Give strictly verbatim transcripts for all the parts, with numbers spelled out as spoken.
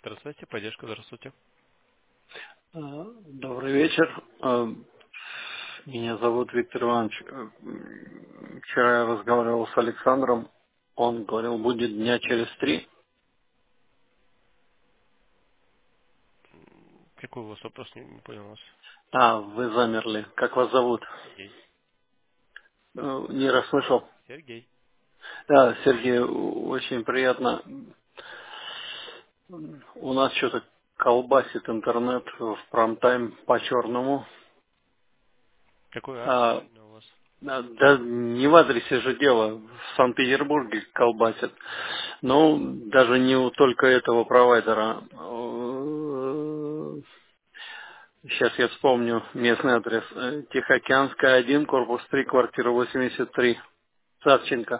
Здравствуйте, поддержка, здравствуйте. А, Добрый вечер. А, Меня зовут Виктор Иванович. Э, м, Вчера я разговаривал с Александром. Он говорил, будет дня через три. Какой у вас вопрос, не, не понял вас. А, вы замерли. Как вас зовут? Сергей. Э, Не расслышал. Сергей. Да, Сергей, у- очень приятно. У нас что-то колбасит интернет в прайм-тайм по-черному. Какой адрес А, именно у вас? Да, да не в адресе же дело. В Санкт-Петербурге колбасят. Но даже не у только этого провайдера. Сейчас я вспомню местный адрес. Э, Тихоокеанская один, корпус три, квартира восемьдесят три. Савченко.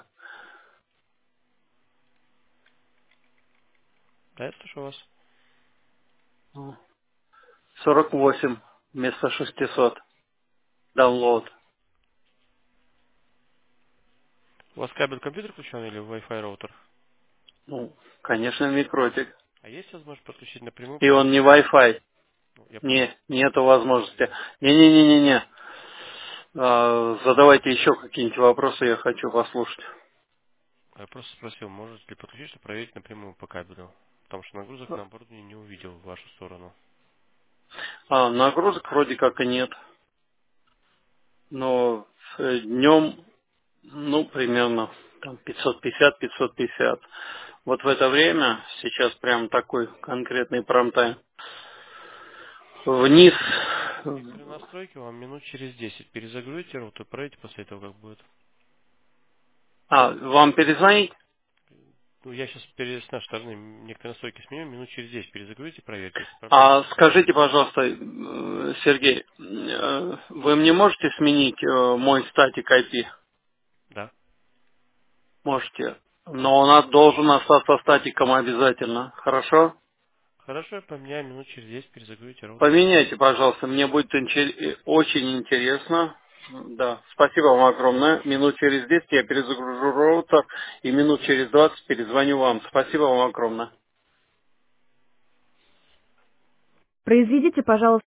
Да, я слышу вас. сорок восемь вместо шестисот. Download. У вас кабель компьютер включен или Wi-Fi роутер? Ну, конечно, микротик. А есть возможность подключить напрямую, И он проверить? не Wi-Fi. Ну, я понял. Не, нету возможности. Говорили. Не-не-не-не-не. А, задавайте еще какие-нибудь вопросы, я хочу послушать. Я просто спросил, может ли подключить, чтобы проверить напрямую по кабелю. Потому что нагрузок на оборудование не увидел в вашу сторону. А, нагрузок вроде как и нет. Но днем, ну, примерно там пятьсот пятьдесят пятьсот пятьдесят. Вот в это время, сейчас прям такой конкретный прайм-тайм, вниз. И при настройке вам минут через десять перезагрузите роутер, проверите после этого, как будет. А, вам перезвонить? Ну, я сейчас с нашей стороны некоторые настройки сменю, минут через десять перезагрузите, проверьте. Если проблем А нет, скажите, пожалуйста, э, Сергей, э, вы мне можете сменить э, мой статик ай пи? да. Можете. Но он должен остаться статиком обязательно. Хорошо? Хорошо, я поменяю минут через десять, перезагрузите роутер. Поменяйте, пожалуйста, мне будет инте- э, очень интересно. Да, спасибо вам огромное. Минут через десять я перезагружу роутер и минут через двадцать перезвоню вам. Спасибо вам огромное. Произведите, пожалуйста.